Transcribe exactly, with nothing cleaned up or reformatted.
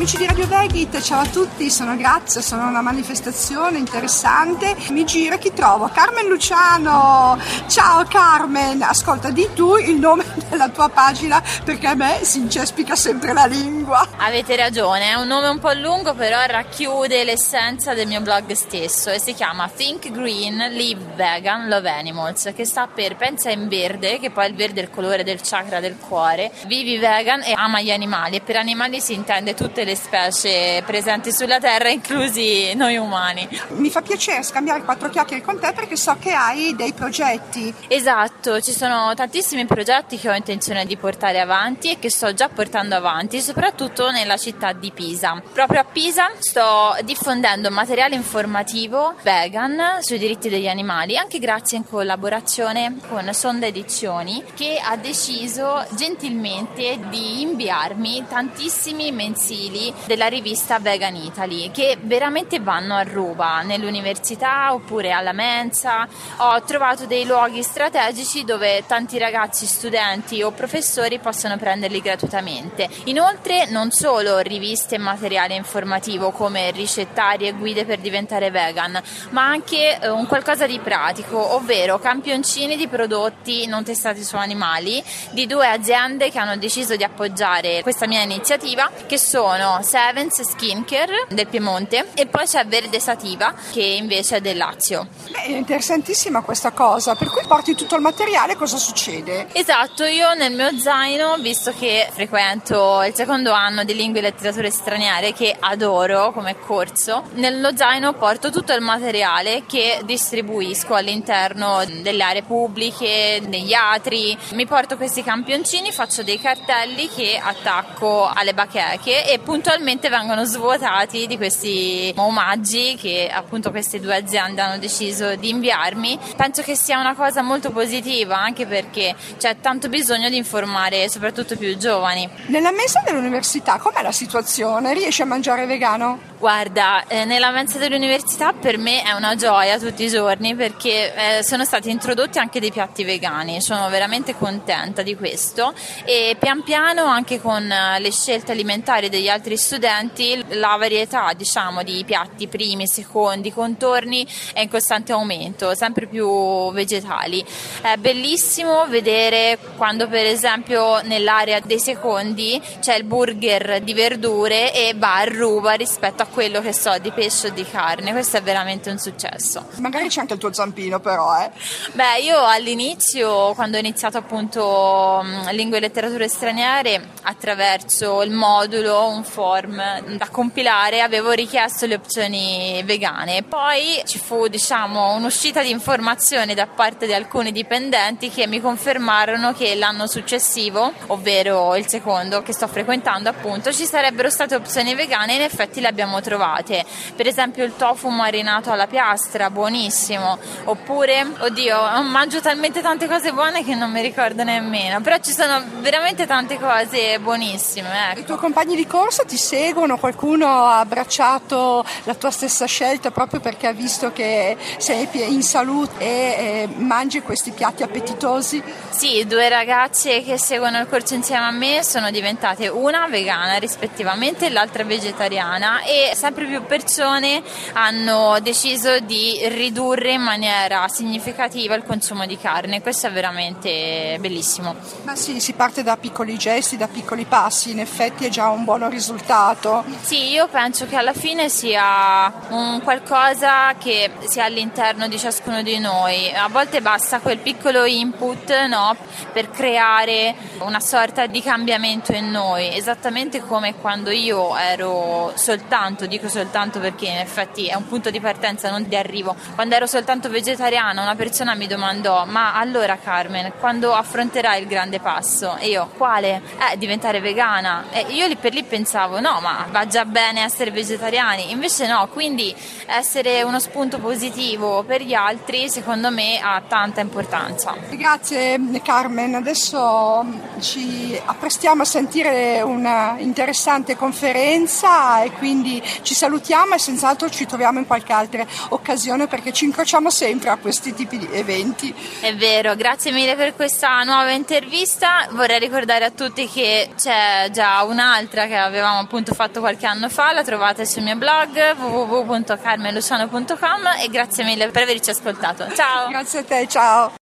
amici di Radio Vegit, ciao a tutti, sono Grazia, sono una manifestazione interessante. Mi giro, chi trovo? Carmen Luciano. Ciao Carmen, ascolta, di tu il nome della tua pagina perché a me si incespica sempre la lingua. Avete ragione, è un nome un po' lungo, però racchiude l'essenza del mio blog stesso e si chiama Think Green, Live Vegan, Love Animals, che sta per pensa in verde, che poi il verde è il colore del chakra del cuore, vivi vegan e ama gli animali, e per animali si intende tutte le specie presenti sulla terra, inclusi noi umani. Mi fa piacere scambiare quattro chiacchiere con te perché so che hai dei progetti. Esatto, ci sono tantissimi progetti che ho intenzione di portare avanti e che sto già portando avanti, soprattutto nella città di Pisa. Proprio a Pisa sto diffondendo materiale informativo vegan sui diritti degli animali, anche grazie in collaborazione con Sonda Edizioni, che ha deciso gentilmente di inviarmi tantissimi mensili della rivista Vegan Italy, che veramente vanno a ruba nell'università oppure alla mensa. Ho trovato dei luoghi strategici dove tanti ragazzi, studenti o professori possono prenderli gratuitamente. Inoltre non solo riviste e materiale informativo come ricettari e guide per diventare vegan, ma anche eh, un qualcosa di pratico, ovvero campioncini di prodotti non testati su animali di due aziende che hanno deciso di appoggiare questa mia iniziativa, che sono Sevens Skincare del Piemonte e poi c'è Verde Sativa, che invece è del Lazio. Beh, è interessantissima questa cosa, per cui porti tutto il materiale, cosa succede? Esatto, io nel mio zaino, visto che frequento il secondo anno di lingue e letterature straniere, che adoro come corso, nello zaino porto tutto il materiale che distribuisco all'interno delle aree pubbliche, negli atri. Mi porto questi campioncini, faccio dei cartelli che attacco alle bacheche e puntualmente vengono svuotati di questi omaggi che appunto queste due aziende hanno deciso di inviarmi. Penso che sia una cosa molto positiva, anche perché c'è tanto bisogno di informare soprattutto i più giovani. Nella mensa dell'università com'è la situazione? Riesci a mangiare vegano? Guarda, eh, nella mensa dell'università per me è una gioia tutti i giorni, perché eh, sono stati introdotti anche dei piatti vegani, sono veramente contenta di questo, e pian piano anche con eh, le scelte alimentari degli altri studenti la varietà, diciamo, di piatti primi, secondi, contorni è in costante aumento, sempre più vegetali. È bellissimo vedere quando per esempio nell'area dei secondi c'è il burger di verdure e va a ruba rispetto a quello che so di pesce o di carne. Questo è veramente un successo. Magari c'è anche il tuo zampino, però eh Beh, io all'inizio, quando ho iniziato appunto lingue e letterature straniere, attraverso il modulo, un form da compilare, avevo richiesto le opzioni vegane. Poi ci fu, diciamo, un'uscita di informazioni da parte di alcuni dipendenti che mi confermarono che l'anno successivo, ovvero il secondo che sto frequentando appunto, ci sarebbero state opzioni vegane, e in effetti le abbiamo trovate. Per esempio il tofu marinato alla piastra, buonissimo, oppure, oddio, mangio talmente tante cose buone che non mi ricordo nemmeno, però ci sono veramente tante cose buonissime, ecco. I tuoi compagni di corso ti seguono? Qualcuno ha abbracciato la tua stessa scelta proprio perché ha visto che sei in salute e eh, mangi questi piatti appetitosi? Sì, due ragazze che seguono il corso insieme a me sono diventate una vegana rispettivamente e l'altra vegetariana, e sempre più persone hanno deciso di ridurre in maniera significativa il consumo di carne. Questo è veramente bellissimo. Ma sì, si parte da piccoli gesti, da piccoli passi, in effetti è già un buon risultato. Sì, io penso che alla fine sia un qualcosa che sia all'interno di ciascuno di noi. A volte basta quel piccolo input, no, per creare una sorta di cambiamento in noi, esattamente come quando io ero soltanto, dico soltanto perché in effetti è un punto di partenza, non di arrivo, quando ero soltanto vegetariana, una persona mi domandò: ma allora Carmen, quando affronterai il grande passo? E io: quale? Eh, diventare vegana. E io lì per lì pensavo: no, ma va già bene essere vegetariani. Invece no, quindi essere uno spunto positivo per gli altri secondo me ha tanta importanza. Grazie Carmen, adesso ci apprestiamo a sentire una interessante conferenza e quindi quindi ci salutiamo e senz'altro ci troviamo in qualche altra occasione, perché ci incrociamo sempre a questi tipi di eventi. È vero, grazie mille per questa nuova intervista. Vorrei ricordare a tutti che c'è già un'altra che avevamo appunto fatto qualche anno fa, la trovate sul mio blog w w w punto carmen luciano punto com, e grazie mille per averci ascoltato. Ciao! Grazie a te, ciao!